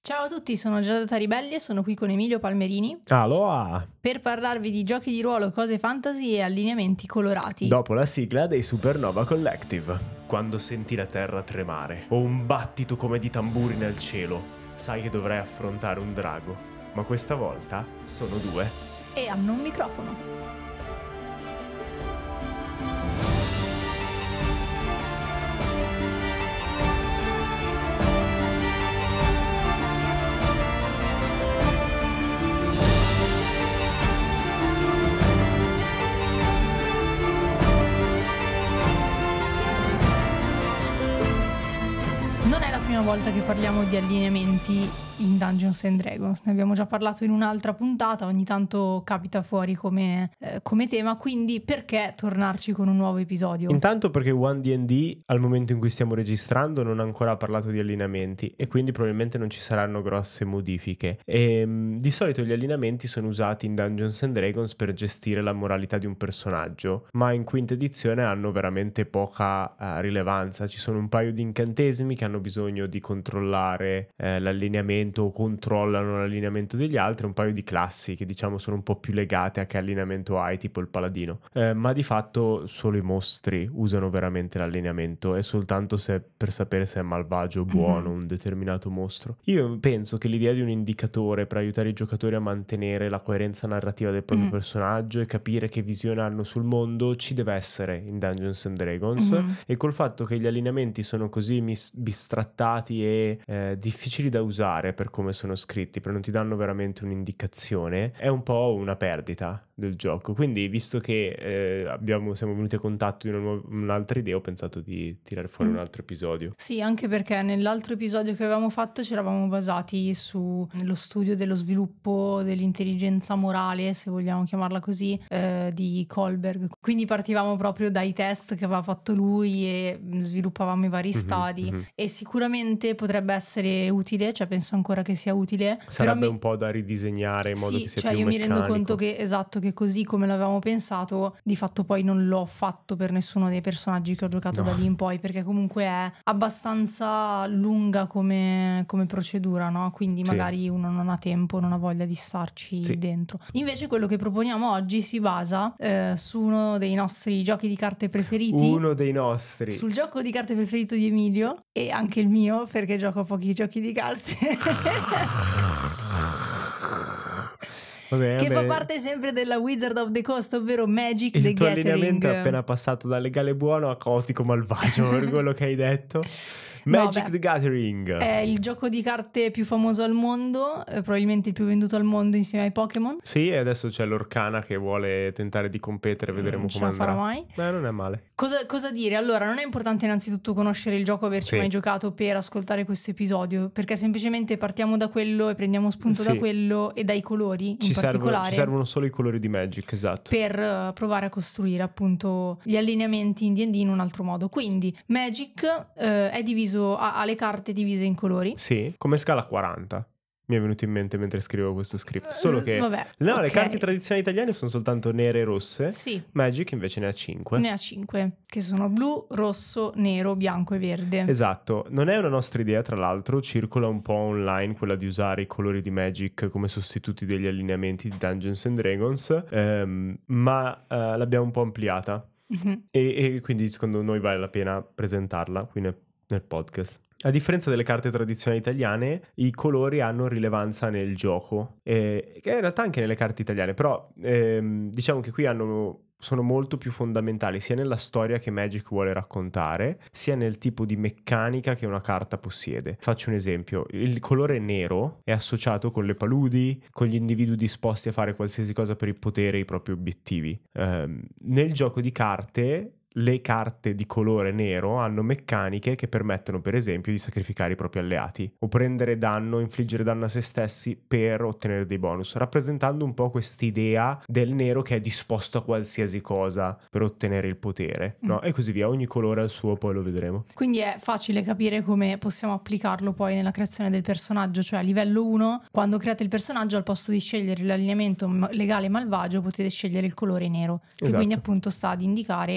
Ciao a tutti, sono Giada Ribelli e sono qui con Emilio Palmerini Aloha! per parlarvi di giochi di ruolo, cose fantasy e allineamenti colorati. Dopo la sigla dei Supernova Collective. Quando senti la terra tremare o un battito come di tamburi nel cielo, sai che dovrai affrontare un drago, ma questa volta sono due. E hanno un microfono. Volta che parliamo di allineamenti in Dungeons and Dragons, ne abbiamo già parlato in un'altra puntata, ogni tanto capita fuori come tema, quindi perché tornarci con un nuovo episodio? Intanto perché One D&D al momento in cui stiamo registrando non ha ancora parlato di allineamenti e quindi probabilmente non ci saranno grosse modifiche e di solito gli allineamenti sono usati in Dungeons and Dragons per gestire la moralità di un personaggio, ma in quinta edizione hanno veramente poca rilevanza. Ci sono un paio di incantesimi che hanno bisogno di controllare l'allineamento o controllano l'allineamento degli altri, un paio di classi che diciamo sono un po' più legate a che allineamento hai, tipo il paladino, ma di fatto solo i mostri usano veramente l'allineamento e soltanto per sapere se è malvagio o buono un determinato mostro. Io penso che l'idea di un indicatore per aiutare i giocatori a mantenere la coerenza narrativa del proprio personaggio e capire che visione hanno sul mondo ci deve essere in Dungeons and Dragons, e col fatto che gli allineamenti sono così bistrattati e difficili da usare per come sono scritti, però non ti danno veramente un'indicazione, è un po' una perdita del gioco. Quindi visto che siamo venuti a contatto di un'altra idea, ho pensato di tirare fuori un altro episodio. Sì, anche perché nell'altro episodio che avevamo fatto ci eravamo basati sullo studio dello sviluppo dell'intelligenza morale, se vogliamo chiamarla così, di Kohlberg. Quindi partivamo proprio dai test che aveva fatto lui e sviluppavamo i vari stadi e sicuramente potrebbe essere utile, cioè penso ancora che sia utile. Sarebbe un po' da ridisegnare in modo che sia più meccanico. Io mi rendo conto che che così come l'avevamo pensato, di fatto poi non l'ho fatto per nessuno dei personaggi che ho giocato da lì in poi, perché comunque è abbastanza lunga come procedura, no? Quindi magari uno non ha tempo, non ha voglia di starci dentro. Invece quello che proponiamo oggi si basa su uno dei nostri giochi di carte preferiti. Uno dei nostri. Sul gioco di carte preferito di Emilio e anche il mio, perché gioco a pochi giochi di carte. Che fa parte sempre della Wizard of the Coast, ovvero Magic the Gathering. Il tuo allineamento è appena passato da legale buono a caotico malvagio per quello che hai detto. Magic the Gathering è il gioco di carte più famoso al mondo, probabilmente il più venduto al mondo insieme ai Pokémon. Sì, e adesso c'è l'Orcana che vuole tentare di competere, vedremo come andrà. Non ce la farà mai. Non è male. Cosa dire? Allora, non è importante innanzitutto conoscere il gioco, averci mai giocato per ascoltare questo episodio, perché semplicemente partiamo da quello e prendiamo spunto da quello e dai colori in particolare. Ci servono solo i colori di Magic, esatto. Per provare a costruire appunto gli allineamenti in D&D in un altro modo. Quindi Magic è diviso, ha le carte divise in colori. Sì, come scala 40. Mi è venuto in mente mentre scrivevo questo script. Solo che le carte tradizionali italiane sono soltanto nere e rosse. Sì. Magic invece ne ha 5. Ne ha 5, che sono blu, rosso, nero, bianco e verde. Esatto. Non è una nostra idea, tra l'altro. Circola un po' online quella di usare i colori di Magic come sostituti degli allineamenti di Dungeons and Dragons, ma l'abbiamo un po' ampliata. E quindi secondo noi vale la pena presentarla qui nel podcast. A differenza delle carte tradizionali italiane, i colori hanno rilevanza nel gioco, che in realtà anche nelle carte italiane, però diciamo che qui sono molto più fondamentali sia nella storia che Magic vuole raccontare, sia nel tipo di meccanica che una carta possiede. Faccio un esempio: il colore nero è associato con le paludi, con gli individui disposti a fare qualsiasi cosa per il potere e i propri obiettivi. Nel gioco di carte le carte di colore nero hanno meccaniche che permettono, per esempio, di sacrificare i propri alleati o prendere danno, infliggere danno a se stessi per ottenere dei bonus, rappresentando un po' quest'idea del nero che è disposto a qualsiasi cosa per ottenere il potere, no? E così via, ogni colore ha il suo, poi lo vedremo. Quindi è facile capire come possiamo applicarlo poi nella creazione del personaggio, cioè a livello 1, quando create il personaggio, al posto di scegliere l'allineamento legale malvagio potete scegliere il colore nero, che quindi appunto sta ad indicare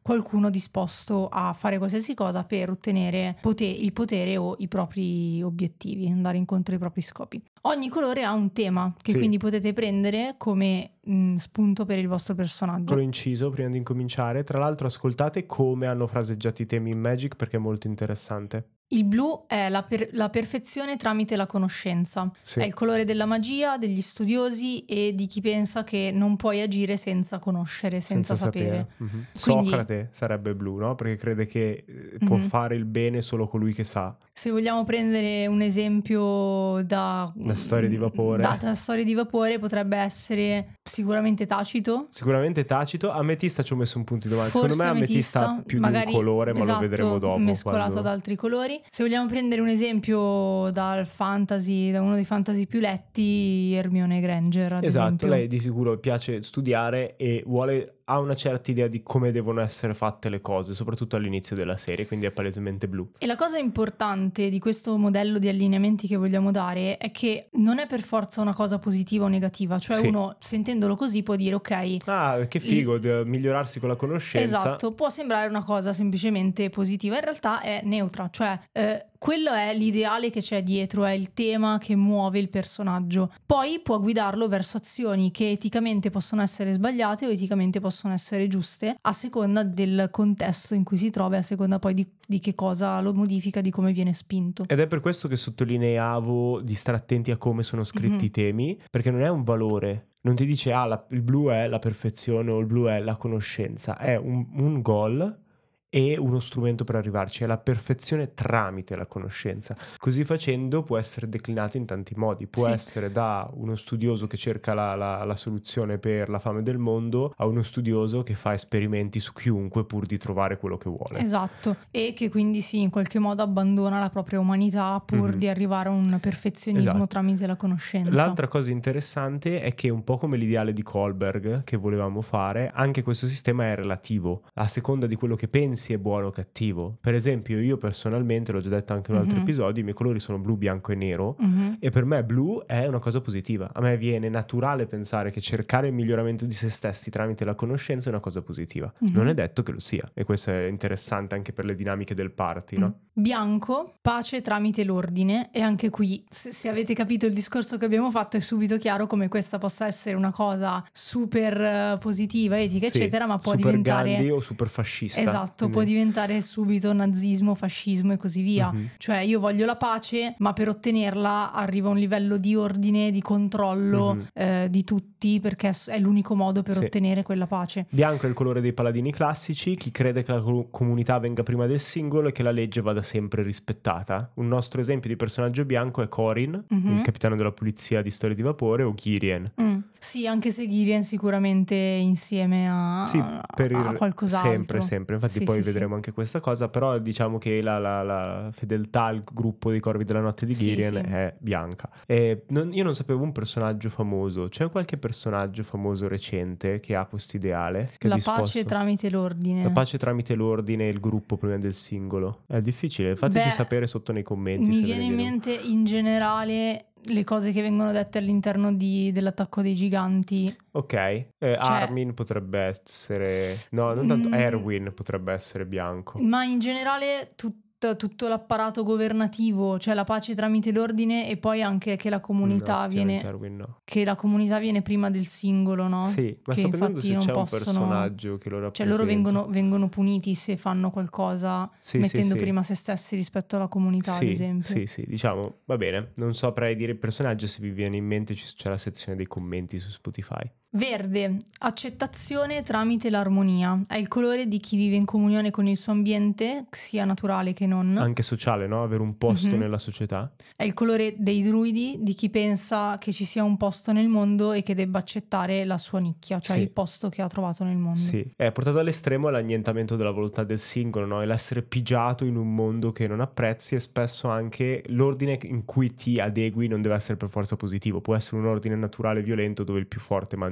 qualcuno disposto a fare qualsiasi cosa per ottenere il potere o i propri obiettivi, andare incontro ai propri scopi. Ogni colore ha un tema che Sì. quindi potete prendere come spunto per il vostro personaggio. Piccolo inciso prima di incominciare, tra l'altro ascoltate come hanno fraseggiato i temi in Magic perché è molto interessante. Il blu è la perfezione tramite la conoscenza. Sì. È il colore della magia, degli studiosi e di chi pensa che non puoi agire senza conoscere, senza sapere. Mhm. Quindi- Socrate sarebbe blu, no? Perché crede che può Mhm. fare il bene solo colui che sa. Se vogliamo prendere un esempio da Storia di Vapore. Da storia di vapore, potrebbe essere sicuramente Tacito. Sicuramente Tacito. Ametista ci ho messo un punto di domanda. Forse Secondo me Ametista ha più magari, di un colore, ma esatto, lo vedremo dopo. mescolato quando- ad altri colori. Se vogliamo prendere un esempio dal fantasy, da uno dei fantasy più letti, Hermione Granger, ad Esatto, esempio. lei di sicuro piace studiare e ha una certa idea di come devono essere fatte le cose, soprattutto all'inizio della serie, quindi è palesemente blu. E la cosa importante di questo modello di allineamenti che vogliamo dare è che non è per forza una cosa positiva o negativa, cioè Sì. uno sentendolo così può dire ok, Ah, che figo, migliorarsi con la conoscenza. esatto, può sembrare una cosa semplicemente positiva, in realtà è neutra, cioè quello è l'ideale che c'è dietro, è il tema che muove il personaggio. Poi può guidarlo verso azioni che eticamente possono essere sbagliate o eticamente possono essere giuste, a seconda del contesto in cui si trova e a seconda poi di che cosa lo modifica, di come viene spinto. Ed è per questo che sottolineavo di stare attenti a come sono scritti i temi, perché non è un valore. Non ti dice il blu è la perfezione o il blu è la conoscenza, è un goal e uno strumento per arrivarci, è la perfezione tramite la conoscenza. Così facendo può essere declinato in tanti modi, può Sì. essere da uno studioso che cerca la soluzione per la fame del mondo a uno studioso che fa esperimenti su chiunque pur di trovare quello che vuole. Esatto, e che quindi sì, in qualche modo abbandona la propria umanità pur di arrivare a un perfezionismo Esatto. tramite la conoscenza. L'altra cosa interessante è che un po' come l'ideale di Kohlberg che volevamo fare, anche questo sistema è relativo, a seconda di quello che pensi è buono o cattivo. Per esempio io personalmente, l'ho già detto anche in un altro episodio, i miei colori sono blu, bianco e nero e per me blu è una cosa positiva. A me viene naturale pensare che cercare il miglioramento di se stessi tramite la conoscenza è una cosa positiva. Non è detto che lo sia, e questo è interessante anche per le dinamiche del party, no? Bianco, pace tramite l'ordine, e anche qui se avete capito il discorso che abbiamo fatto è subito chiaro come questa possa essere una cosa super positiva, etica eccetera, ma può super diventare Gandhi o super fascista. esatto, Quindi- può diventare subito nazismo, fascismo e così via. Cioè io voglio la pace, ma per ottenerla arriva a un livello di ordine, di controllo di tutti, perché è l'unico modo per Sì. ottenere quella pace. Bianco è il colore dei paladini classici, chi crede che la comunità venga prima del singolo e che la legge vada sempre rispettata. Un nostro esempio di personaggio bianco è Corin, il capitano della polizia di Storia di Vapore, o Girien. Sì, anche se Girien sicuramente insieme a, Sì, per a qualcos'altro. sempre. Infatti Sì, poi sì, vedremo anche questa cosa, però diciamo che la fedeltà al gruppo dei Corvi della Notte di Sì, Girien sì. è bianca. E io non sapevo un personaggio famoso. C'è qualche personaggio famoso recente che ha questo ideale? Che è La disposto- pace tramite l'ordine. La pace tramite l'ordine e il gruppo prima del singolo. È difficile, fateci Beh, sapere sotto nei commenti. Mi se ve viene ne in viene- mente in generale le cose che vengono dette all'interno dell'attacco dei giganti. Ok, Armin potrebbe essere... No, non tanto. Erwin potrebbe essere bianco. Ma in generale tutto l'apparato governativo, cioè la pace tramite l'ordine, e poi anche che la comunità No, viene Erwin no. che la comunità viene prima del singolo, no? Sì, ma che sto pensando infatti se non c'è un possono, personaggio che lo cioè rappresenta. loro vengono puniti se fanno qualcosa Sì, mettendo sì. prima se stessi rispetto alla comunità, ad esempio. Sì, diciamo, va bene. Non saprei dire il personaggio, se vi viene in mente c'è la sezione dei commenti su Spotify. Verde, accettazione tramite l'armonia. È il colore di chi vive in comunione con il suo ambiente, sia naturale che non. Anche sociale, no? Avere un posto nella società. È il colore dei druidi, di chi pensa che ci sia un posto nel mondo e che debba accettare la sua nicchia, cioè Sì. il posto che ha trovato nel mondo. Sì, è portato all'estremo l'annientamento della volontà del singolo, no? E l'essere pigiato in un mondo che non apprezzi, e spesso anche l'ordine in cui ti adegui non deve essere per forza positivo, può essere un ordine naturale violento dove il più forte mangia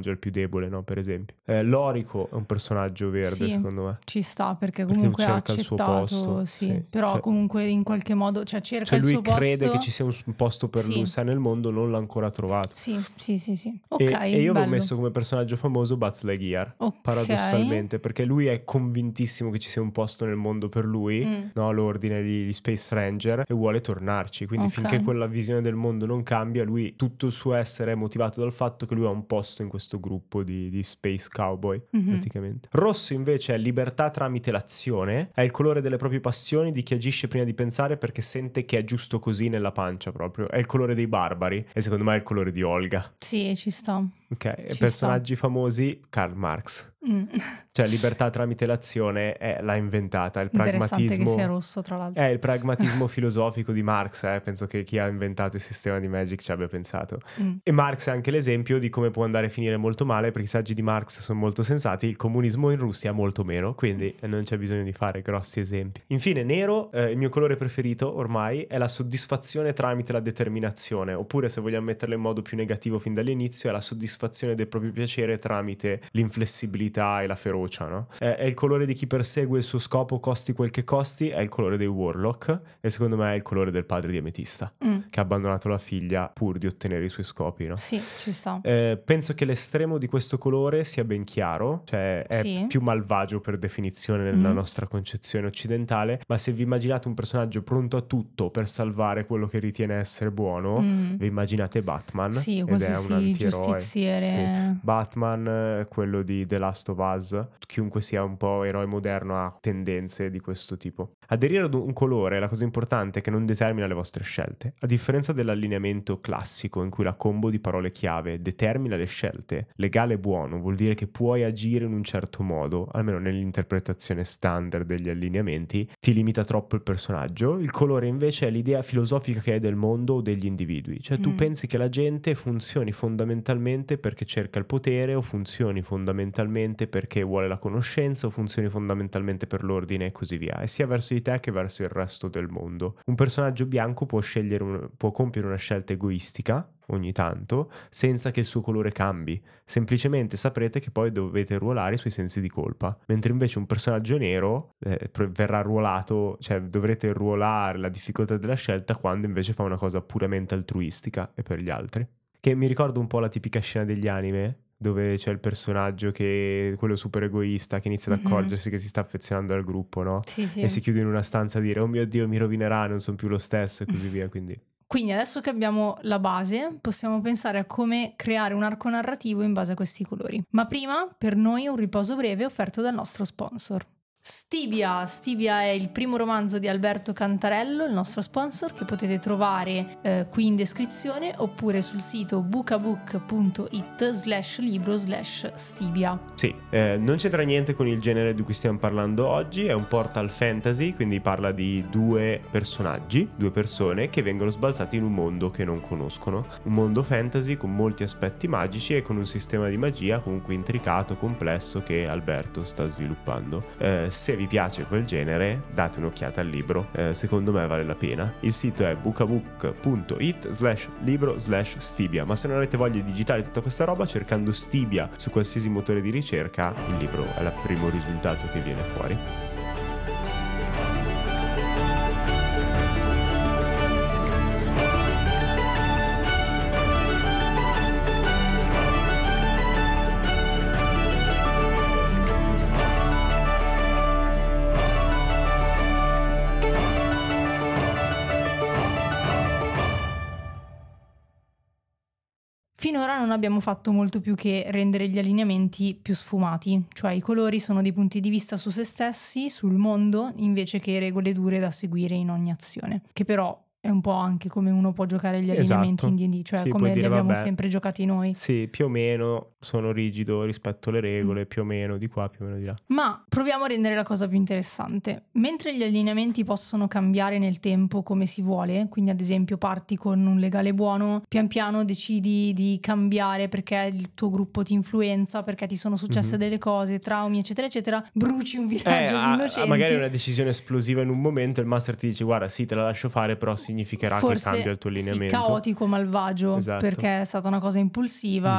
personaggio è il più debole, no? Per esempio. Lorico è un personaggio verde, Sì, secondo me. ci sta perché comunque ha cerca il suo accettato, posto, sì, sì. però Cioè- comunque in qualche modo, cioè cerca Cioè il lui suo posto. crede che ci sia un posto per Sì. lui, sa nel mondo, non l'ha ancora trovato. Sì. Ok, E io avevo bello. messo come personaggio famoso Buzz Lightyear, Ok. paradossalmente, perché lui è convintissimo che ci sia un posto nel mondo per lui, no? L'ordine di Space Ranger, e vuole tornarci. Quindi Ok. finché quella visione del mondo non cambia, lui, tutto il suo essere è motivato dal fatto che lui ha un posto in questo gruppo di Space Cowboy, praticamente. Rosso invece è libertà tramite l'azione, è il colore delle proprie passioni, di chi agisce prima di pensare perché sente che è giusto così nella pancia proprio. È il colore dei barbari e secondo me è il colore di Olga. Sì, ci sta. Ok, Ci personaggi famosi, Karl Marx. Cioè libertà tramite l'azione l'ha inventata, il Interessante che pragmatismo sia rosso, tra l'altro. è il pragmatismo filosofico di Marx, penso che chi ha inventato il sistema di Magic ci abbia pensato. E Marx è anche l'esempio di come può andare a finire molto male, perché i saggi di Marx sono molto sensati, il comunismo in Russia molto meno, quindi non c'è bisogno di fare grossi esempi. Infine nero, il mio colore preferito ormai è la soddisfazione tramite la determinazione, oppure se vogliamo metterlo in modo più negativo fin dall'inizio è la soddisfazione del proprio piacere tramite l'inflessibilità e la ferocia, no? È il colore di chi persegue il suo scopo costi quel che costi, è il colore dei Warlock e secondo me è il colore del padre di Ametista che ha abbandonato la figlia pur di ottenere i suoi scopi, no? Sì, ci sta. Penso che l'estremo di questo colore sia ben chiaro, cioè è Sì. più malvagio per definizione nella nostra concezione occidentale, ma se vi immaginate un personaggio pronto a tutto per salvare quello che ritiene essere buono, vi immaginate Batman, Sì, ed quasi è un sì, antieroe. giustiziere. Sì. Batman, quello di The Last of Us, chiunque sia un po' eroe moderno ha tendenze di questo tipo. Aderire ad un colore, la cosa importante è che non determina le vostre scelte. A differenza dell'allineamento classico in cui la combo di parole chiave determina le scelte, legale e buono vuol dire che puoi agire in un certo modo, almeno nell'interpretazione standard degli allineamenti, ti limita troppo il personaggio. Il colore invece è l'idea filosofica che hai del mondo o degli individui, cioè tu pensi che la gente funzioni fondamentalmente perché cerca il potere, o funzioni fondamentalmente perché vuole la conoscenza, o funzioni fondamentalmente per l'ordine e così via, e sia verso di te che verso il resto del mondo. Un personaggio bianco può può compiere una scelta egoistica ogni tanto senza che il suo colore cambi, semplicemente saprete che poi dovete ruolare i suoi sensi di colpa, mentre invece un personaggio nero verrà ruolato, cioè dovrete ruolare la difficoltà della scelta quando invece fa una cosa puramente altruistica e per gli altri, che mi ricorda un po' la tipica scena degli anime dove c'è il personaggio che quello super egoista che inizia ad accorgersi che si sta affezionando al gruppo, no? Sì, sì. E si chiude in una stanza a dire oh mio Dio mi rovinerà, non sono più lo stesso e così via, quindi adesso che abbiamo la base, possiamo pensare a come creare un arco narrativo in base a questi colori. Ma prima, per noi, un riposo breve offerto dal nostro sponsor. Stibia è il primo romanzo di Alberto Cantarello, il nostro sponsor, che potete trovare qui in descrizione oppure sul sito bookabook.it/libro/Stibia. Sì, non c'entra niente con il genere di cui stiamo parlando oggi, è un portal fantasy, quindi parla di due personaggi, due persone che vengono sbalzati in un mondo che non conoscono, un mondo fantasy con molti aspetti magici e con un sistema di magia comunque intricato, complesso che Alberto sta sviluppando. Se vi piace quel genere, date un'occhiata al libro, secondo me vale la pena. Il sito è bookabook.it/libro/Stibia, ma se non avete voglia di digitare tutta questa roba, cercando Stibia su qualsiasi motore di ricerca, il libro è il primo risultato che viene fuori. Finora non abbiamo fatto molto più che rendere gli allineamenti più sfumati, cioè i colori sono dei punti di vista su se stessi, sul mondo, invece che regole dure da seguire in ogni azione, che però è un po' anche come uno può giocare gli allineamenti in D&D, cioè sì, come dire, li abbiamo vabbè, sempre giocati noi. Sì, più o meno sono rigido rispetto alle regole, più o meno di qua, più o meno di là. Ma proviamo a rendere la cosa più interessante. Mentre gli allineamenti possono cambiare nel tempo come si vuole, quindi ad esempio parti con un legale buono, pian piano decidi di cambiare perché il tuo gruppo ti influenza, perché ti sono successe delle cose, traumi, eccetera, eccetera, bruci un villaggio di innocenti. Magari è una decisione esplosiva in un momento, il master ti dice guarda sì te la lascio fare, però significa significherà forse, che cambia il tuo allineamento. Sì, caotico, malvagio, Esatto. perché è stata una cosa impulsiva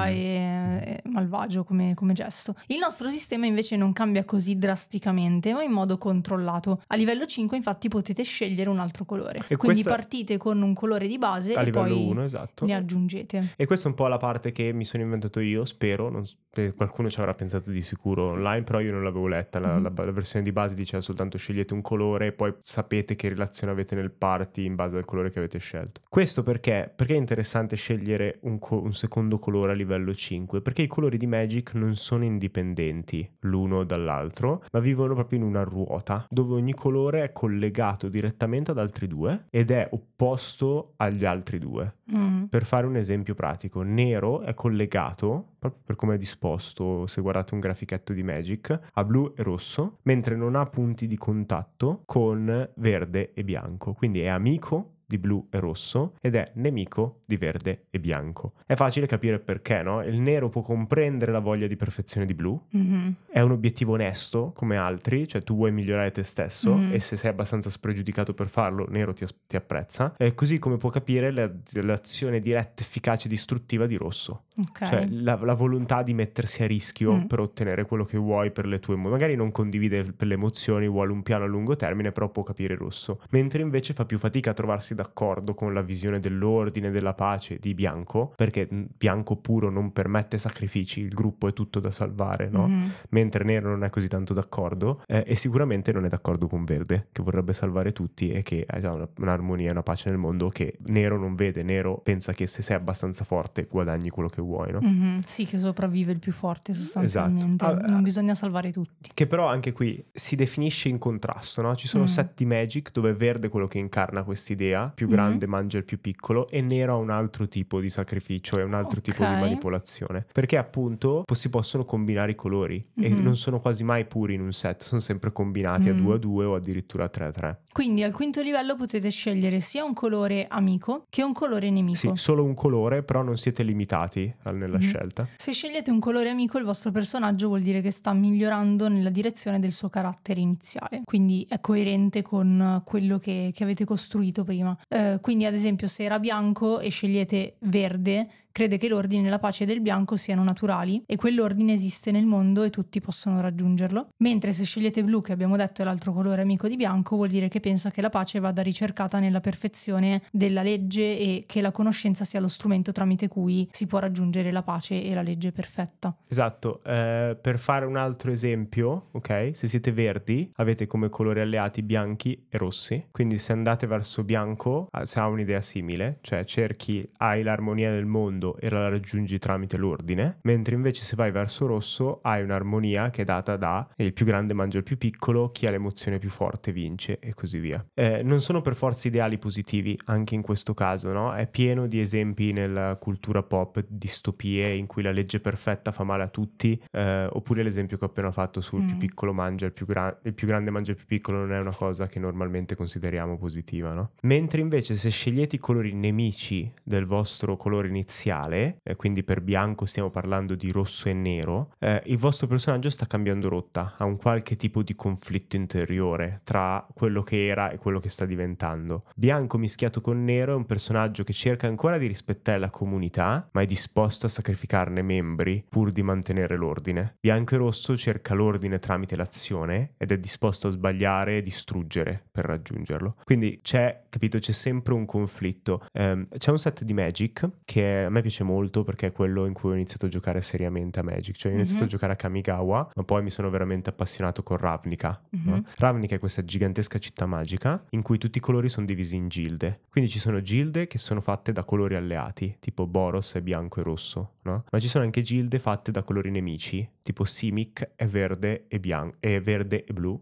e malvagio come gesto. Il nostro sistema invece non cambia così drasticamente, ma in modo controllato. A livello 5 infatti potete scegliere un altro colore, E quindi questa- partite con un colore di base a e livello poi 1, esatto. ne aggiungete. E questa è un po' la parte che mi sono inventato io, spero, qualcuno ci avrà pensato di sicuro online, però io non l'avevo letta, la versione di base diceva soltanto scegliete un colore e poi sapete che relazione avete nel party in base al colore che avete scelto. Questo perché è interessante scegliere un secondo colore a livello 5? Perché i colori di Magic non sono indipendenti l'uno dall'altro, ma vivono proprio in una ruota, dove ogni colore è collegato direttamente ad altri due ed è opposto agli altri due. Per fare un esempio pratico, nero è collegato, proprio per come è disposto, se guardate un grafichetto di Magic, a blu e rosso, mentre non ha punti di contatto con verde e bianco. Quindi è amico di blu e rosso ed è nemico di verde e bianco. È facile capire perché, no? Il nero può comprendere la voglia di perfezione di blu, è un obiettivo onesto come altri, cioè tu vuoi migliorare te stesso e se sei abbastanza spregiudicato per farlo, nero ti apprezza, così come può capire l'azione diretta, efficace, distruttiva di rosso. Okay. Cioè la volontà di mettersi a rischio per ottenere quello che vuoi per le tue magari non condivide per le emozioni, vuole un piano a lungo termine, però può capire rosso, mentre invece fa più fatica a trovarsi d'accordo con la visione dell'ordine, della pace di bianco, perché bianco puro non permette sacrifici, il gruppo è tutto da salvare, no? Mentre nero non è così tanto d'accordo e sicuramente non è d'accordo con verde, che vorrebbe salvare tutti e che ha già un'armonia e una pace nel mondo che nero non vede. Nero pensa che se sei abbastanza forte guadagni quello che vuoi, no? Sì, che sopravvive il più forte sostanzialmente. Esatto. Non bisogna salvare tutti. Che però anche qui si definisce in contrasto, no? Ci sono set di Magic dove verde è quello che incarna quest'idea, più grande mangia il più piccolo, e nero ha un altro tipo di sacrificio e un altro tipo di manipolazione, perché appunto si possono combinare i colori e non sono quasi mai puri in un set, sono sempre combinati a 2 o addirittura a 3. Quindi al quinto livello potete scegliere sia un colore amico che un colore nemico. Sì, solo un colore, però non siete limitati nella scelta. Se scegliete un colore amico, il vostro personaggio vuol dire che sta migliorando nella direzione del suo carattere iniziale, quindi è coerente con quello che avete costruito prima. Quindi ad esempio se era bianco e scegliete verde, crede che l'ordine e la pace del bianco siano naturali e quell'ordine esiste nel mondo e tutti possono raggiungerlo. Mentre se scegliete blu, che abbiamo detto è l'altro colore amico di bianco, vuol dire che pensa che la pace vada ricercata nella perfezione della legge e che la conoscenza sia lo strumento tramite cui si può raggiungere la pace e la legge perfetta. Esatto, per fare un altro esempio, ok? Se siete verdi avete come colori alleati bianchi e rossi, quindi se andate verso bianco se ha un'idea simile, cioè hai l'armonia del mondo e la raggiungi tramite l'ordine, mentre invece se vai verso rosso hai un'armonia che è data da il più grande mangia il più piccolo, chi ha l'emozione più forte vince e così via. Non sono per forza ideali positivi anche in questo caso, no? È pieno di esempi nella cultura pop, distopie in cui la legge perfetta fa male a tutti, oppure l'esempio che ho appena fatto sul più piccolo mangia il più grande mangia il più piccolo non è una cosa che normalmente consideriamo positiva, no? Mentre invece se scegliete i colori nemici del vostro colore iniziale, quindi per bianco stiamo parlando di rosso e nero, il vostro personaggio sta cambiando rotta, ha un qualche tipo di conflitto interiore tra quello che era e quello che sta diventando. Bianco mischiato con nero è un personaggio che cerca ancora di rispettare la comunità, ma è disposto a sacrificarne membri pur di mantenere l'ordine. Bianco e rosso cerca l'ordine tramite l'azione ed è disposto a sbagliare e distruggere per raggiungerlo. Quindi c'è sempre un conflitto. C'è un set di Magic che a me piace molto perché è quello in cui ho iniziato a giocare seriamente a Magic, cioè ho iniziato a giocare a Kamigawa, ma poi mi sono veramente appassionato con Ravnica, no? Ravnica è questa gigantesca città magica in cui tutti i colori sono divisi in gilde, quindi ci sono gilde che sono fatte da colori alleati, tipo Boros è bianco e rosso, no? Ma ci sono anche gilde fatte da colori nemici, tipo Simic è verde e verde e blu.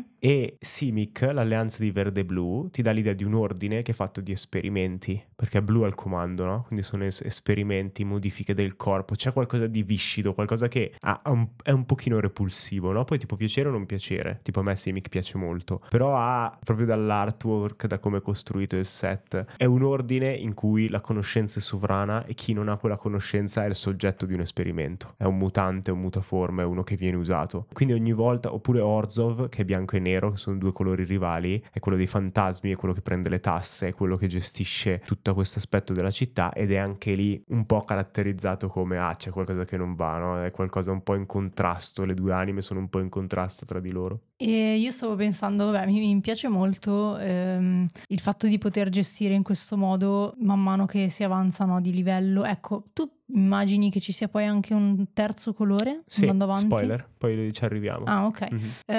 E Simic, l'alleanza di verde e blu, ti dà l'idea di un ordine che è fatto di esperimenti, perché è blu al comando, no? Quindi sono esperimenti, modifiche del corpo, c'è qualcosa di viscido, qualcosa che è un pochino repulsivo, no? Poi ti può piacere o non piacere, tipo a me Simic piace molto, però ha, proprio dall'artwork, da come è costruito il set, è un ordine in cui la conoscenza è sovrana e chi non ha quella conoscenza è soggetto di un esperimento, è un mutante, un mutaforme, è uno che viene usato. Quindi ogni volta, oppure Orzhov, che è bianco e nero, che sono due colori rivali, è quello dei fantasmi, è quello che prende le tasse, è quello che gestisce tutto questo aspetto della città, ed è anche lì un po' caratterizzato come c'è qualcosa che non va, no? È qualcosa un po' in contrasto, le due anime sono un po' in contrasto tra di loro. E io stavo pensando, vabbè, mi piace molto il fatto di poter gestire in questo modo man mano che si avanzano di livello. Ecco, tu immagini che ci sia poi anche un terzo colore Sì, andando avanti? spoiler, poi ci arriviamo. Ah, ok.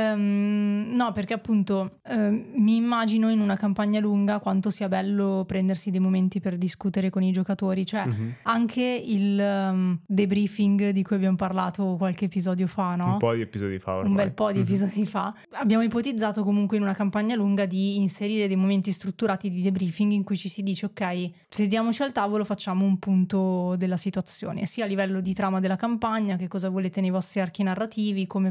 No, perché appunto mi immagino in una campagna lunga quanto sia bello prendersi dei momenti per discutere con i giocatori, cioè anche il debriefing di cui abbiamo parlato qualche episodio fa, no? Un po' di episodi fa ormai. Un bel po' di episodi fa. Abbiamo ipotizzato comunque in una campagna lunga di inserire dei momenti strutturati di debriefing in cui ci si dice ok, sediamoci al tavolo, facciamo un punto della situazione, sia a livello di trama della campagna, che cosa volete nei vostri archi narrativi, come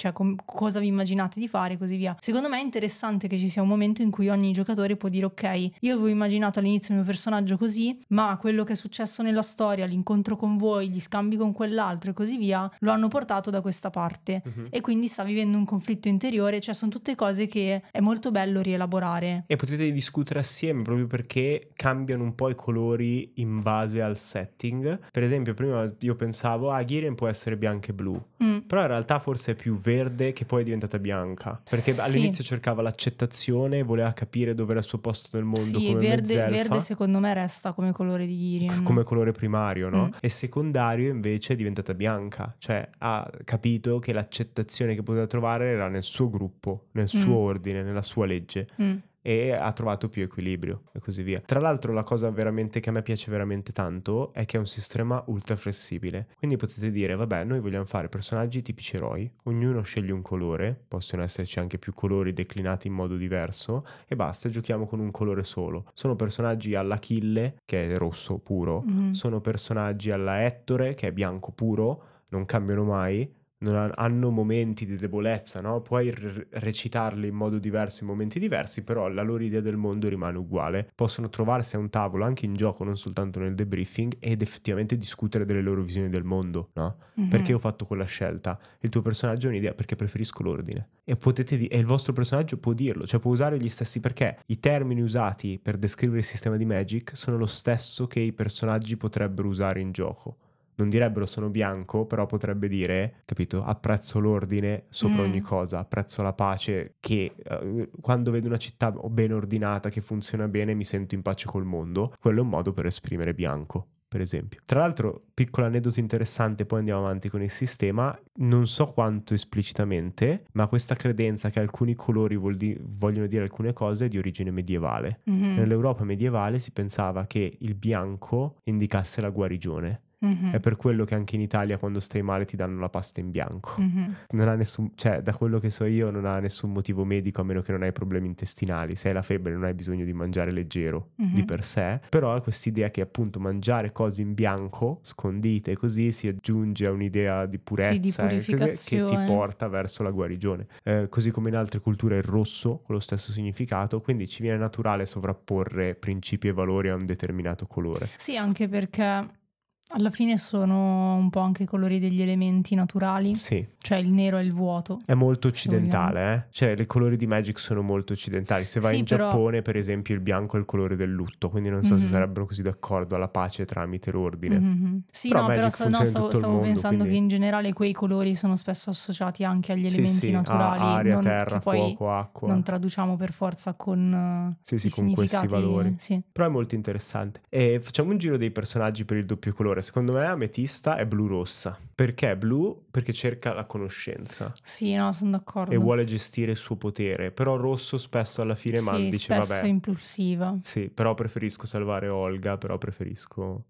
cosa vi immaginate di fare e così via. Secondo me è interessante che ci sia un momento in cui ogni giocatore può dire ok, io avevo immaginato all'inizio il mio personaggio così, ma quello che è successo nella storia, l'incontro con voi, gli scambi con quell'altro e così via, lo hanno portato da questa parte e quindi sta vivendo un conflitto interiore, cioè sono tutte cose che è molto bello rielaborare. E potete discutere assieme proprio perché cambiano un po' i colori in base al setting. Per esempio prima io pensavo Ghiren può essere bianca e blu, però in realtà forse è più verde che poi è diventata bianca, perché all'inizio cercava l'accettazione, voleva capire dove era il suo posto nel mondo, come verde secondo me resta come colore di Ghiren, come colore primario, no? E secondario invece è diventata bianca, cioè ha capito che l'accettazione che poteva trovare era nel suo gruppo, nel suo ordine, nella sua legge. E ha trovato più equilibrio e così via. Tra l'altro la cosa veramente che a me piace veramente tanto è che è un sistema ultra flessibile, quindi potete dire vabbè, noi vogliamo fare personaggi tipici eroi, ognuno sceglie un colore, possono esserci anche più colori declinati in modo diverso e basta, giochiamo con un colore solo. Sono personaggi alla Achille, che è rosso puro, sono personaggi alla Ettore, che è bianco puro, non cambiano mai, non hanno momenti di debolezza, no? Puoi recitarli in modo diverso in momenti diversi, però la loro idea del mondo rimane uguale. Possono trovarsi a un tavolo anche in gioco, non soltanto nel debriefing, ed effettivamente discutere delle loro visioni del mondo, no? Perché ho fatto quella scelta? Il tuo personaggio ha un'idea, perché preferisco l'ordine. E e il vostro personaggio può dirlo, cioè può usare gli stessi, perché i termini usati per descrivere il sistema di Magic sono lo stesso che i personaggi potrebbero usare in gioco. Non direbbero sono bianco, però potrebbe dire, capito, apprezzo l'ordine sopra ogni cosa, apprezzo la pace, che quando vedo una città ben ordinata che funziona bene mi sento in pace col mondo. Quello è un modo per esprimere bianco, per esempio. Tra l'altro, piccolo aneddoto interessante, poi andiamo avanti con il sistema, non so quanto esplicitamente, ma questa credenza che alcuni colori vogliono dire alcune cose è di origine medievale. Nell'Europa medievale si pensava che il bianco indicasse la guarigione. È per quello che anche in Italia quando stai male ti danno la pasta in bianco. Non ha nessun, cioè da quello che so io non ha nessun motivo medico, a meno che non hai problemi intestinali. Se hai la febbre non hai bisogno di mangiare leggero di per sé, però è quest'idea che appunto mangiare cose in bianco scondite così si aggiunge a un'idea di purezza, di purificazione, che ti porta verso la guarigione, così come in altre culture il rosso con lo stesso significato, quindi ci viene naturale sovrapporre principi e valori a un determinato colore. Sì, anche perché alla fine sono un po' anche i colori degli elementi naturali. Sì. Cioè il nero e il vuoto. È molto occidentale, Cioè i colori di Magic sono molto occidentali. Se vai in Giappone, per esempio, il bianco è il colore del lutto, quindi non so se sarebbero così d'accordo alla pace tramite l'ordine. Sì, però stavo pensando quindi... che in generale quei colori sono spesso associati anche agli elementi naturali. Aria, terra, fuoco, acqua. Non traduciamo per forza con i con questi valori. Sì. Però è molto interessante. E facciamo un giro dei personaggi per il doppio colore. Secondo me Ametista è blu-rossa. Perché blu? Perché cerca la conoscenza. Sì, no, sono d'accordo. E vuole gestire il suo potere. Però rosso spesso alla fine dice spesso vabbè. impulsiva. Sì, però preferisco salvare Olga, però preferisco...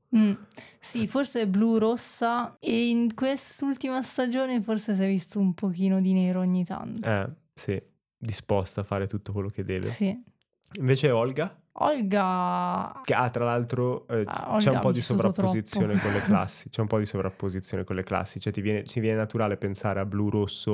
Sì, forse è blu-rossa e in quest'ultima stagione forse si è visto un pochino di nero ogni tanto. Sì, disposta a fare tutto quello che deve. Sì. Invece Olga? Che tra l'altro c'è un po' di sovrapposizione con le classi. C'è un po' di sovrapposizione con le classi. Cioè ci viene naturale pensare a blu-rosso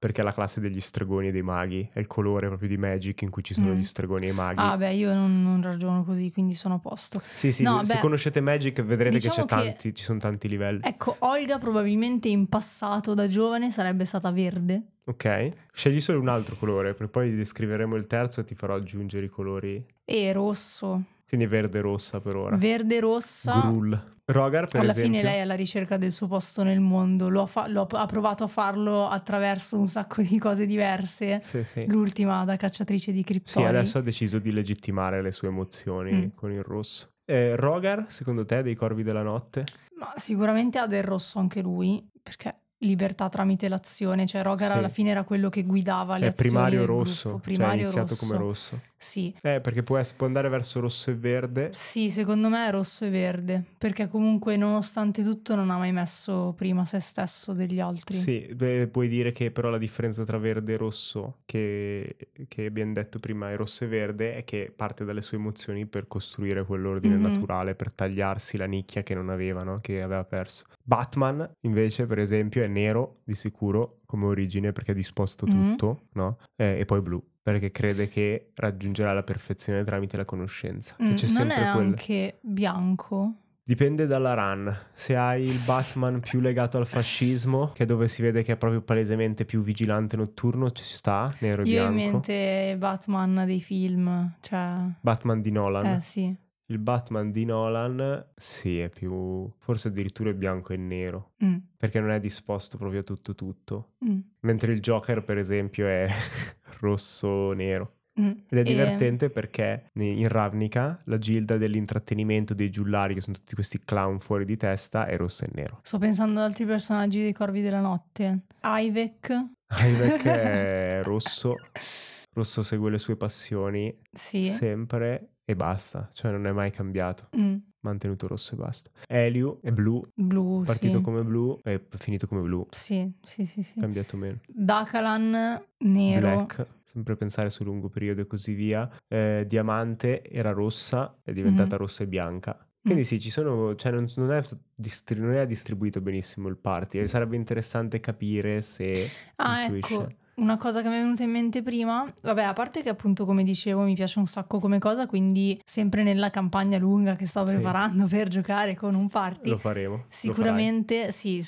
perché è la classe degli stregoni e dei maghi, è il colore proprio di Magic in cui ci sono gli stregoni e i maghi. Ah beh, io non ragiono così, quindi sono a posto. Sì, No, se beh, conoscete Magic vedrete diciamo che ci sono tanti livelli. Ecco, Olga probabilmente in passato da giovane sarebbe stata verde. Ok, scegli solo un altro colore, poi descriveremo il terzo e ti farò aggiungere i colori. E rosso. Quindi verde e rossa per ora. Verde rossa. Gruul. Rogar, per Alla esempio. fine lei è alla ricerca del suo posto nel mondo. Ha provato a farlo attraverso un sacco di cose diverse. Sì. L'ultima da cacciatrice di Sì, criptori. adesso ha deciso di legittimare le sue emozioni con il rosso. Rogar, secondo te, dei Corvi della Notte? Ma sicuramente ha del rosso anche lui, perché libertà tramite l'azione, cioè Rogar alla fine era quello che guidava le È azioni primario del rosso, gruppo. Primario cioè è iniziato rosso. come rosso. Sì. Perché può andare verso rosso e verde. Sì, secondo me è rosso e verde, perché comunque nonostante tutto non ha mai messo prima se stesso degli altri. Sì, puoi dire che però la differenza tra verde e rosso, che abbiamo detto prima è rosso e verde, è che parte dalle sue emozioni per costruire quell'ordine naturale, per tagliarsi la nicchia che non aveva, no? Che aveva perso. Batman, invece, per esempio, è nero di sicuro come origine perché ha disposto tutto, no? E poi blu, perché crede che raggiungerà la perfezione tramite la conoscenza. Che c'è Non sempre è anche bianco? Dipende dalla run. Se hai il Batman più legato al fascismo, che è dove si vede che è proprio palesemente più vigilante notturno, ci sta, nero e Io ho bianco. in mente Batman dei film, cioè... Batman di Nolan. Sì. Il Batman di Nolan, sì, è più... forse addirittura è bianco e nero. Perché non è disposto proprio a tutto. Mentre il Joker, per esempio, è rosso-nero. Ed è divertente perché in Ravnica la gilda dell'intrattenimento dei giullari, che sono tutti questi clown fuori di testa, è rosso e nero. Sto pensando ad altri personaggi dei Corvi della Notte. Ivek è rosso segue le sue passioni sempre e basta, cioè non è mai cambiato. Mantenuto rosso e basta. Elio è blu, partito come blu e finito come blu. Sì. Cambiato meno. Dakalan nero. Black, sempre pensare su lungo periodo e così via. Diamante era rossa, è diventata rossa e bianca. Quindi sì, ci sono, cioè non è distribuito benissimo il party e sarebbe interessante capire se influisce. Ecco, una cosa che mi è venuta in mente prima, vabbè, a parte che appunto come dicevo mi piace un sacco come cosa, quindi sempre nella campagna lunga che sto preparando per giocare con un party, lo faremo. Sicuramente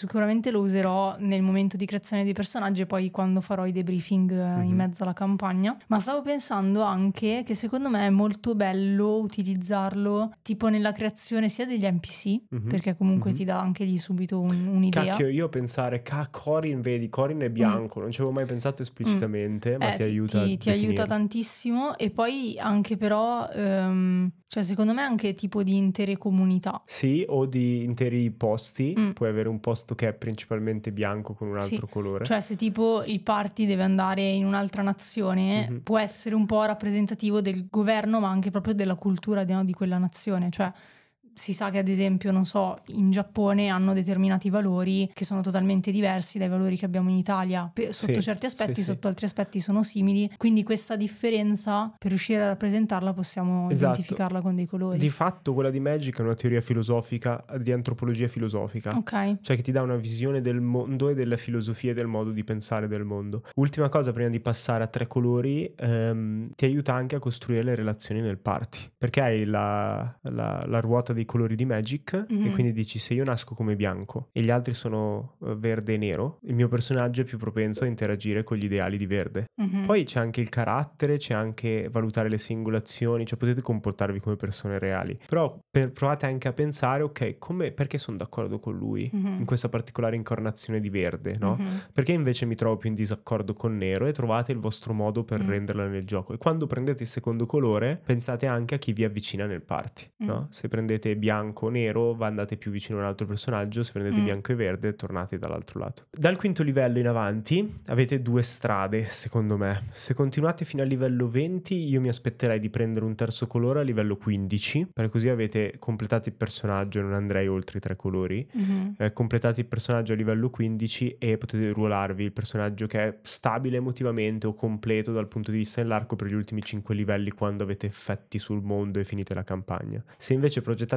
lo userò nel momento di creazione dei personaggi e poi quando farò i debriefing in mezzo alla campagna. Ma stavo pensando anche che secondo me è molto bello utilizzarlo tipo nella creazione sia degli NPC, perché comunque ti dà anche lì subito un'idea. Cacchio, io pensare, Corin, vedi, Corin è bianco, non ci avevo mai pensato esplicitamente, ma ti aiuta ti aiuta tantissimo. E poi anche però cioè secondo me anche tipo di intere comunità, sì, o di interi posti. Puoi avere un posto che è principalmente bianco con un altro colore, cioè se tipo il party deve andare in un'altra nazione può essere un po' rappresentativo del governo ma anche proprio della cultura di quella nazione. Cioè si sa che ad esempio, non so, in Giappone hanno determinati valori che sono totalmente diversi dai valori che abbiamo in Italia, sotto certi aspetti, sotto altri aspetti sono simili, quindi questa differenza per riuscire a rappresentarla possiamo identificarla con dei colori. Di fatto quella di Magic è una teoria filosofica, di antropologia filosofica, cioè che ti dà una visione del mondo e della filosofia e del modo di pensare del mondo. Ultima cosa prima di passare a 3 colori, ti aiuta anche a costruire le relazioni nel party, perché hai la ruota dei colori di Magic e quindi dici se io nasco come bianco e gli altri sono verde e nero, il mio personaggio è più propenso a interagire con gli ideali di verde. Poi c'è anche il carattere, c'è anche valutare le singolazioni, cioè potete comportarvi come persone reali, però provate anche a pensare perché sono d'accordo con lui in questa particolare incarnazione di verde, no? Perché invece mi trovo più in disaccordo con nero, e trovate il vostro modo per renderla nel gioco. E quando prendete il secondo colore pensate anche a chi vi avvicina nel party, no? Se prendete bianco o nero andate più vicino a un altro personaggio, se prendete bianco e verde tornate dall'altro lato. Dal quinto livello in avanti avete 2 strade secondo me. Se continuate fino al livello 20 io mi aspetterei di prendere un terzo colore a livello 15, perché così avete completato il personaggio e non andrei oltre i 3 colori. Completate il personaggio a livello 15 e potete ruolarvi il personaggio che è stabile emotivamente o completo dal punto di vista dell'arco per gli ultimi 5 livelli quando avete effetti sul mondo e finite la campagna. Se invece progettate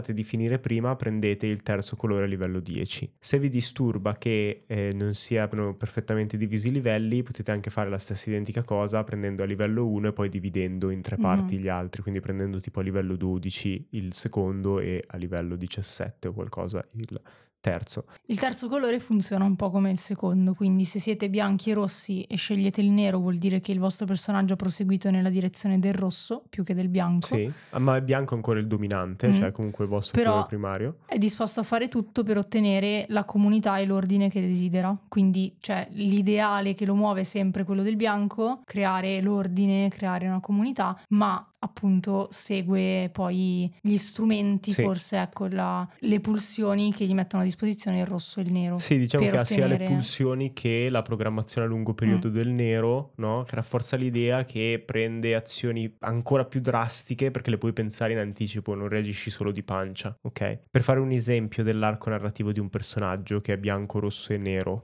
pensate di finire prima, prendete il terzo colore a livello 10. Se vi disturba che non siano perfettamente divisi i livelli, potete anche fare la stessa identica cosa prendendo a livello 1 e poi dividendo in 3 parti gli altri, quindi prendendo tipo a livello 12 il secondo e a livello 17 o qualcosa il terzo. Il terzo colore funziona un po' come il secondo, quindi se siete bianchi e rossi e scegliete il nero vuol dire che il vostro personaggio ha proseguito nella direzione del rosso più che del bianco. Sì, ma il bianco è ancora il dominante, cioè comunque il vostro colore primario. È disposto a fare tutto per ottenere la comunità e l'ordine che desidera, quindi cioè l'ideale che lo muove è sempre quello del bianco, creare l'ordine, creare una comunità, ma appunto segue poi gli strumenti, forse ecco le pulsioni che gli mettono a disposizione il rosso e il nero. Sì, diciamo che ha sia le pulsioni che la programmazione a lungo periodo del nero, no? Che rafforza l'idea, che prende azioni ancora più drastiche perché le puoi pensare in anticipo, non reagisci solo di pancia, ok? Per fare un esempio dell'arco narrativo di un personaggio che è bianco, rosso e nero,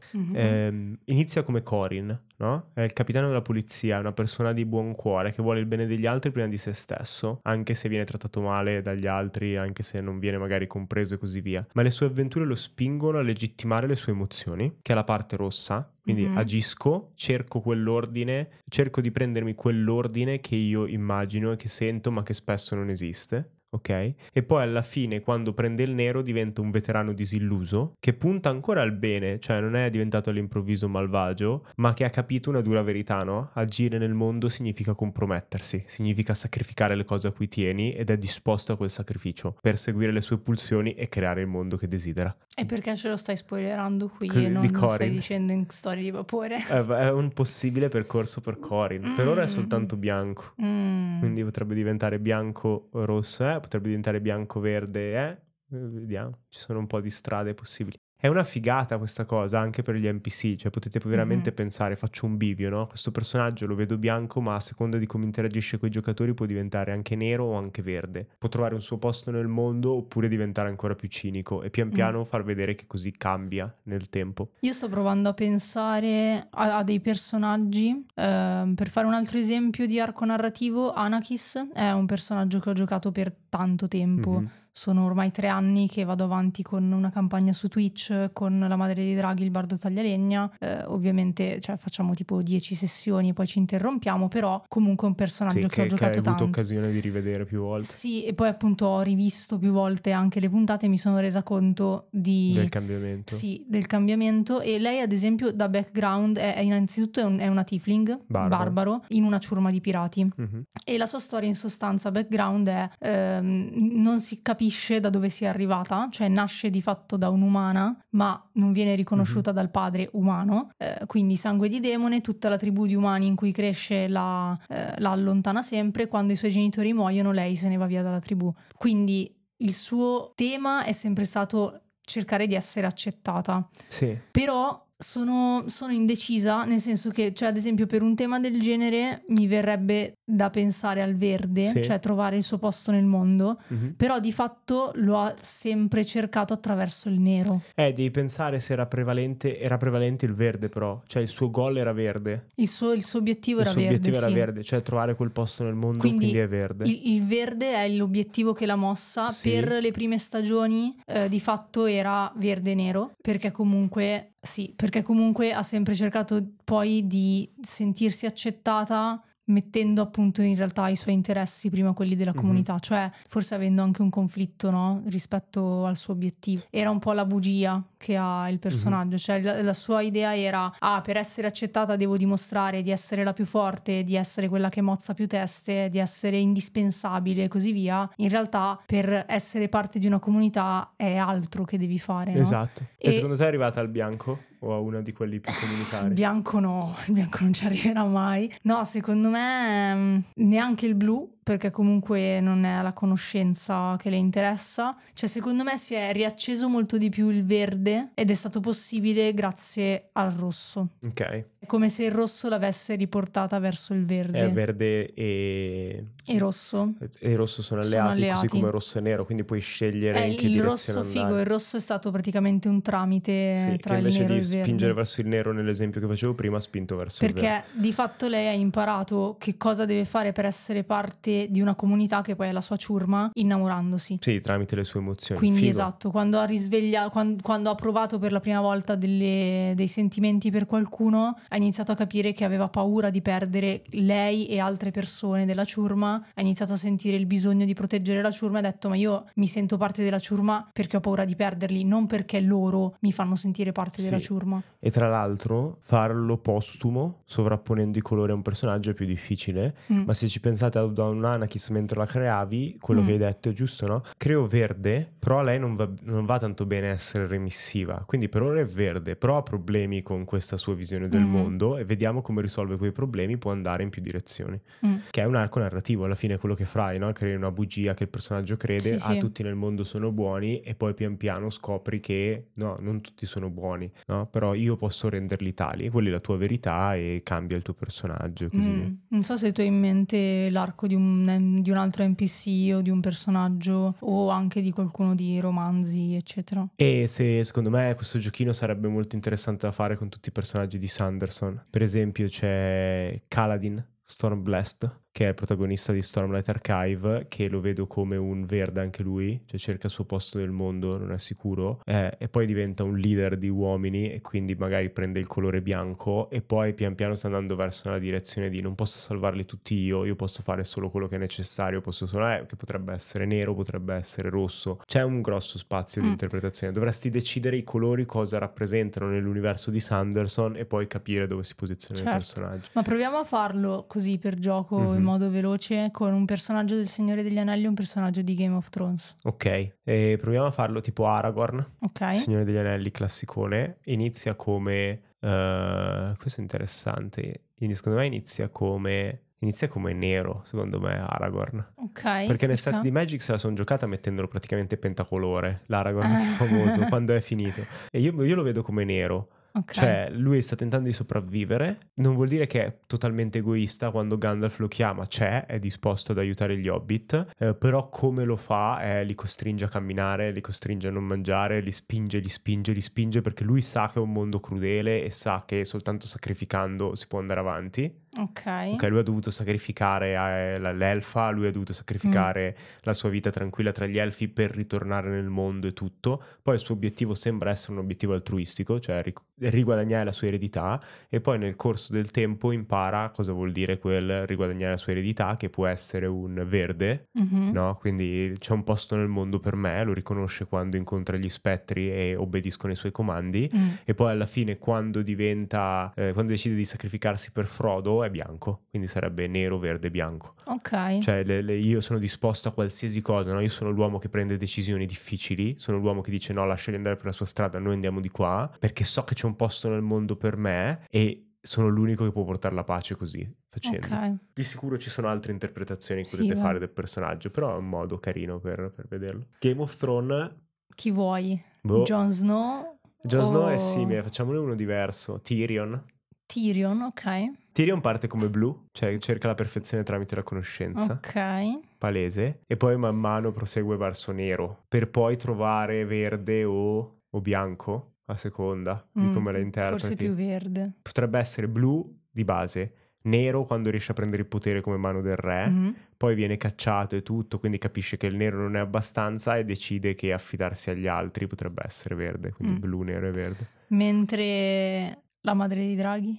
inizia come Corin, no? È il capitano della polizia, è una persona di buon cuore che vuole il bene degli altri prima di se stesso, anche se viene trattato male dagli altri, anche se non viene magari compreso e così via. Ma le sue avventure lo spingono a legittimare le sue emozioni, che è la parte rossa. Quindi agisco, cerco quell'ordine, cerco di prendermi quell'ordine che io immagino e che sento ma che spesso non esiste. Ok? E poi alla fine, quando prende il nero, diventa un veterano disilluso che punta ancora al bene, cioè non è diventato all'improvviso malvagio, ma che ha capito una dura verità, no? Agire nel mondo significa compromettersi, significa sacrificare le cose a cui tieni ed è disposto a quel sacrificio per seguire le sue pulsioni e creare il mondo che desidera. E perché ce lo stai spoilerando qui e non lo stai dicendo in Storie di Vapore? È un possibile percorso per Corin. Per ora è soltanto bianco. Quindi potrebbe diventare bianco-rosso, potrebbe diventare bianco-verde, vediamo. Ci sono un po' di strade possibili. È una figata questa cosa anche per gli NPC, cioè potete veramente pensare, faccio un bivio, no? Questo personaggio lo vedo bianco, ma a seconda di come interagisce con i giocatori può diventare anche nero o anche verde. Può trovare un suo posto nel mondo oppure diventare ancora più cinico e pian piano far vedere che così cambia nel tempo. Io sto provando a pensare a dei personaggi, per fare un altro esempio di arco narrativo, Anakis è un personaggio che ho giocato per tanto tempo. Sono ormai 3 anni che vado avanti con una campagna su Twitch con la madre dei draghi, il bardo taglialegna. Ovviamente cioè, facciamo tipo 10 sessioni e poi ci interrompiamo, però comunque è un personaggio che ho giocato tanto. Che hai avuto occasione di rivedere più volte. Sì, e poi appunto ho rivisto più volte anche le puntate e mi sono resa conto del cambiamento. Sì, del cambiamento. E lei ad esempio da background è innanzitutto è una tiefling, barbaro, in una ciurma di pirati. E la sua storia in sostanza background è non si capisce da dove sia arrivata, cioè nasce di fatto da un'umana ma non viene riconosciuta dal padre umano, quindi sangue di demone, tutta la tribù di umani in cui cresce la allontana sempre, quando i suoi genitori muoiono lei se ne va via dalla tribù, quindi il suo tema è sempre stato cercare di essere accettata. Sì. Però sono indecisa, nel senso che, cioè, ad esempio, per un tema del genere mi verrebbe da pensare al verde, cioè trovare il suo posto nel mondo, però di fatto lo ha sempre cercato attraverso il nero. Devi pensare se era prevalente il verde, però, cioè il suo goal era verde. Il suo obiettivo era verde. Il suo obiettivo era verde, cioè trovare quel posto nel mondo, quindi è verde. Il verde è l'obiettivo che l'ha mossa. Per le prime stagioni di fatto era verde-nero, perché comunque ha sempre cercato poi di sentirsi accettata mettendo appunto in realtà i suoi interessi prima quelli della comunità, cioè forse avendo anche un conflitto, no? Rispetto al suo obiettivo. Era un po' la bugia che ha il personaggio, cioè la sua idea era per essere accettata devo dimostrare di essere la più forte, di essere quella che mozza più teste, di essere indispensabile e così via. In realtà per essere parte di una comunità è altro che devi fare, no? Esatto. E secondo te è arrivata al bianco? O a uno di quelli più comunitari? Il bianco no, il bianco non ci arriverà mai. No, secondo me neanche il blu, perché comunque non è la conoscenza che le interessa. Cioè secondo me si è riacceso molto di più il verde ed è stato possibile grazie al rosso. Ok. È come se il rosso l'avesse riportata verso il verde. Verde e rosso. E il rosso sono alleati, così come rosso e nero, quindi puoi scegliere in che direzione andare. Il rosso figo, il rosso è stato praticamente un tramite tra il nero e il verde. spingere verde. verso il nero nell'esempio che facevo prima, ha spinto verso il verde. Perché di fatto lei ha imparato che cosa deve fare per essere parte di una comunità che poi è la sua ciurma, innamorandosi. Sì, tramite le sue emozioni. Quindi Figo. esatto, quando ha risvegliato, quando ha provato per la prima volta dei sentimenti per qualcuno, ha iniziato a capire che aveva paura di perdere lei e altre persone della ciurma, ha iniziato a sentire il bisogno di proteggere la ciurma e ha detto: ma io mi sento parte della ciurma perché ho paura di perderli, non perché loro mi fanno sentire parte della Sì. ciurma. E tra l'altro farlo postumo, sovrapponendo i colori a un personaggio, è più difficile. Ma se ci pensate ad un Anakis mentre la creavi, quello che hai detto è giusto, no? Creo verde, però a lei non va tanto bene essere remissiva. Quindi per ora è verde, però ha problemi con questa sua visione del mondo, e vediamo come risolve quei problemi, può andare in più direzioni. Che è un arco narrativo, alla fine è quello che fai, no? Crei una bugia che il personaggio crede, Sì. tutti nel mondo sono buoni, e poi pian piano scopri che no, non tutti sono buoni, no? Però io posso renderli tali, e quella è la tua verità, e cambia il tuo personaggio, così via. Non so se tu hai in mente l'arco di un altro NPC o di un personaggio, o anche di qualcuno di romanzi, eccetera. E secondo me questo giochino sarebbe molto interessante da fare con tutti i personaggi di Sanderson. Per esempio c'è Kaladin Stormblessed, che è il protagonista di Stormlight Archive, che lo vedo come un verde anche lui, cioè cerca il suo posto nel mondo, non è sicuro, e poi diventa un leader di uomini, e quindi magari prende il colore bianco, e poi pian piano sta andando verso la direzione di: non posso salvarli tutti io posso fare solo quello che è necessario, posso solo, che potrebbe essere nero, potrebbe essere rosso. C'è un grosso spazio di interpretazione, dovresti decidere i colori cosa rappresentano nell'universo di Sanderson, e poi capire dove si posizionano i personaggi. Ma proviamo a farlo così per gioco, in modo veloce, con un personaggio del Signore degli Anelli e un personaggio di Game of Thrones. Ok, e proviamo a farlo tipo Aragorn, Ok. Signore degli Anelli classicone. Inizia come questo è interessante. Secondo me inizia come nero, secondo me, Aragorn. Ok. Perché nel set di Magic se la sono giocata mettendolo praticamente pentacolore, l'Aragorn più famoso, quando è finito. E io lo vedo come nero. Ok. Cioè, lui sta tentando di sopravvivere. Non vuol dire che è totalmente egoista. Quando Gandalf lo chiama, è disposto ad aiutare gli Hobbit, però come lo fa? Li costringe a camminare, li costringe a non mangiare, li spinge, perché lui sa che è un mondo crudele e sa che soltanto sacrificando si può andare avanti. Ok. Lui ha dovuto sacrificare l'elfa, lui ha dovuto sacrificare la sua vita tranquilla tra gli elfi per ritornare nel mondo e tutto. Poi il suo obiettivo sembra essere un obiettivo altruistico, cioè riguadagnare la sua eredità, e poi nel corso del tempo impara cosa vuol dire quel riguadagnare la sua eredità, che può essere un verde, no? Quindi c'è un posto nel mondo per me, lo riconosce quando incontra gli spettri e obbediscono ai suoi comandi, e poi alla fine quando decide di sacrificarsi per Frodo è bianco, quindi sarebbe nero, verde, bianco. Ok. Cioè io sono disposto a qualsiasi cosa, no? Io sono l'uomo che prende decisioni difficili, sono l'uomo che dice no, lasciali andare per la sua strada, noi andiamo di qua, perché so che c'è un posto nel mondo per me, e sono l'unico che può portare la pace così facendo. Ok. Di sicuro ci sono altre interpretazioni che Sì, potete va. fare del personaggio, però è un modo carino per vederlo. Game of Thrones, Chi vuoi? boh. Jon Snow? Jon Snow è o simile, facciamone uno diverso. Tyrion. Tyrion, ok. Tyrion parte come blu, cioè cerca la perfezione tramite la conoscenza. Ok. Palese, e poi man mano prosegue verso nero, per poi trovare verde o bianco a seconda di come la interpreti. Forse più verde. Potrebbe essere blu di base, nero quando riesce a prendere il potere come mano del re, poi viene cacciato e tutto, quindi capisce che il nero non è abbastanza e decide che affidarsi agli altri potrebbe essere verde, quindi blu, nero e verde. Mentre la madre dei draghi?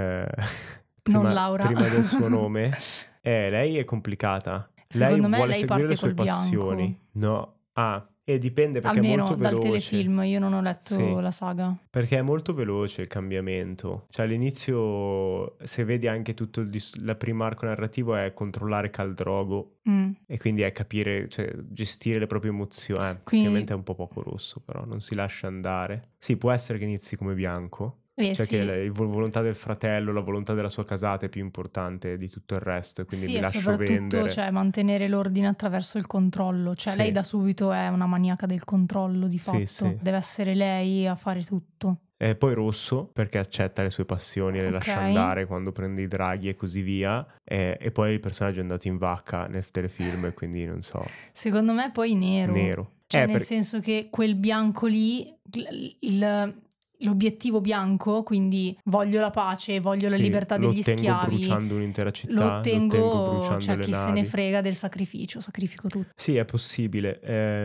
Prima, Laura. prima del suo nome, lei è complicata. Secondo me vuole lei seguire parte le sue col passioni. bianco. No, e dipende perché Almeno è molto dal veloce. telefilm, io non ho letto Sì. la saga. Perché è molto veloce il cambiamento. Cioè all'inizio, se vedi anche tutto la prima arco narrativo è controllare Khal Drogo, e quindi è capire, cioè gestire le proprie emozioni. Effettivamente è un po' poco rosso, però non si lascia andare. Sì, può essere che inizi come bianco. Cioè sì. che la volontà del fratello, la volontà della sua casata è più importante di tutto il resto, e quindi Sì, mi e lascio soprattutto vendere. cioè, mantenere l'ordine attraverso il controllo. Cioè Sì. lei da subito è una maniaca del controllo, di fatto. Sì. Deve essere lei a fare tutto. E poi rosso perché accetta le sue passioni e le lascia andare quando prende i draghi e così via, e poi il personaggio è andato in vacca nel telefilm, e quindi non so. Secondo me poi nero. Cioè nel senso che quel bianco lì, l'obiettivo bianco, quindi voglio la pace, voglio la libertà degli schiavi. Lo ottengo bruciando un'intera città, lo ottengo bruciando cioè le chi navi. se ne frega del sacrificio, sacrifico tutto. Sì, è possibile.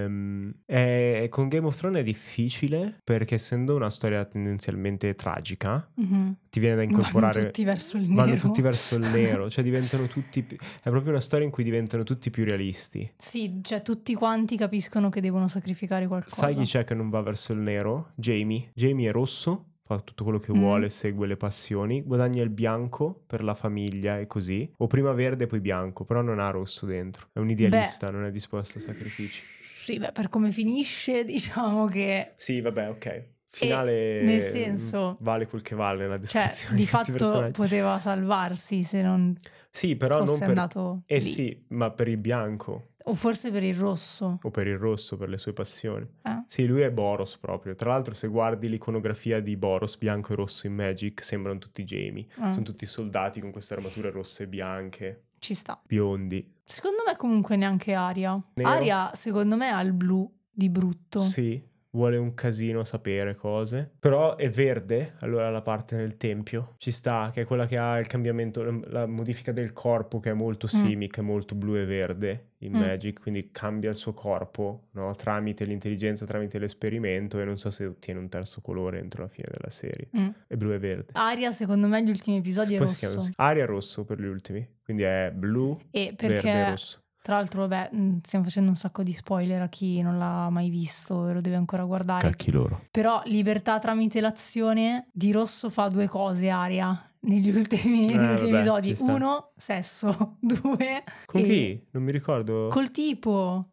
Con Game of Thrones è difficile perché essendo una storia tendenzialmente tragica, ti viene da incorporare... Vanno tutti verso il nero. Vanno tutti verso il nero, cioè diventano tutti... È proprio una storia in cui diventano tutti più realisti. Sì, cioè tutti quanti capiscono che devono sacrificare qualcosa. Sai chi c'è che non va verso il nero? Jamie. Jamie è rosso, fa tutto quello che vuole, segue le passioni, guadagna il bianco per la famiglia e così. O prima verde e poi bianco, però non ha rosso dentro. È un idealista, non è disposto a sacrifici. Sì, beh, per come finisce, diciamo che... Sì, vabbè, ok. Finale, nel senso, vale quel che vale la descrizione, cioè, di fatto personaggi. poteva salvarsi se non sì, però fosse non per... andato lì. Sì, ma per il bianco. O forse per il rosso. O per il rosso, per le sue passioni. Sì, lui è Boros proprio. Tra l'altro, se guardi l'iconografia di Boros, bianco e rosso in Magic, sembrano tutti Jamie. Sono tutti soldati con queste armature rosse e bianche. Ci sta. Biondi. Secondo me comunque neanche Arya. Nero? Arya secondo me ha il blu di brutto. Sì, vuole un casino sapere cose. Però è verde, allora la parte nel tempio. Ci sta, che è quella che ha il cambiamento, la modifica del corpo che è molto simic, è molto blu e verde in Magic, quindi cambia il suo corpo, no? Tramite l'intelligenza, tramite l'esperimento, e non so se ottiene un terzo colore entro la fine della serie. È blu e verde. Arya secondo me gli ultimi episodi è rosso. Arya rosso per gli ultimi, quindi è blu, verde e rosso. Tra l'altro, vabbè, stiamo facendo un sacco di spoiler a chi non l'ha mai visto e lo deve ancora guardare. Cacchi loro. Però libertà tramite l'azione, di rosso fa due cose Arya negli ultimi episodi. 1, sesso. 2... Con chi? Non mi ricordo. Col tipo...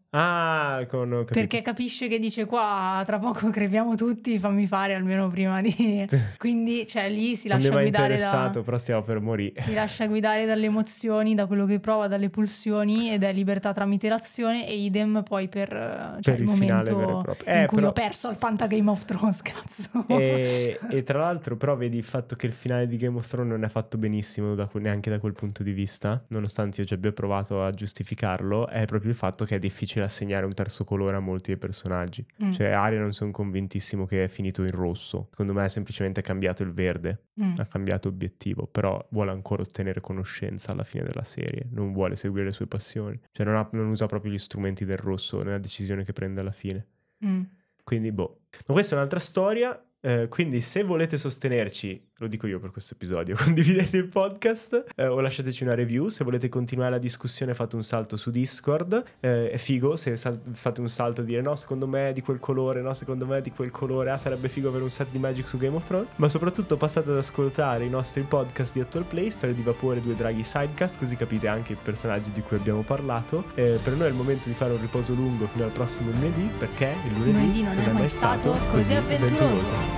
perché capisce che dice qua tra poco crepiamo tutti, fammi fare almeno prima di... Quindi cioè lì si lascia guidare però stiamo per morire. Si lascia guidare dalle emozioni, da quello che prova, dalle pulsioni, ed è libertà tramite l'azione. E idem poi per il momento vero e proprio. In cui ho perso al Fanta Game of Thrones, cazzo. E tra l'altro però vedi il fatto che il finale di Game of Thrones non è fatto benissimo neanche da quel punto di vista, nonostante io ci abbia provato a giustificarlo, è proprio il fatto che è difficile assegnare un terzo colore a molti dei personaggi. Cioè Arya non sono convintissimo che è finito in rosso, secondo me è semplicemente cambiato il verde, ha cambiato obiettivo, però vuole ancora ottenere conoscenza alla fine della serie, non vuole seguire le sue passioni, cioè non usa proprio gli strumenti del rosso nella decisione che prende alla fine. Quindi ma questa è un'altra storia. Quindi se volete sostenerci, lo dico io per questo episodio, condividete il podcast o lasciateci una review. Se volete continuare la discussione fate un salto su Discord, è figo se fate un salto a dire no secondo me è di quel colore, no secondo me è di quel colore, sarebbe figo avere un set di Magic su Game of Thrones. Ma soprattutto passate ad ascoltare i nostri podcast di Actual Play, Storie di Vapore, Due Draghi Sidecast, così capite anche i personaggi di cui abbiamo parlato. Per noi è il momento di fare un riposo lungo fino al prossimo lunedì, perché il lunedì non è mai stato così avventuroso.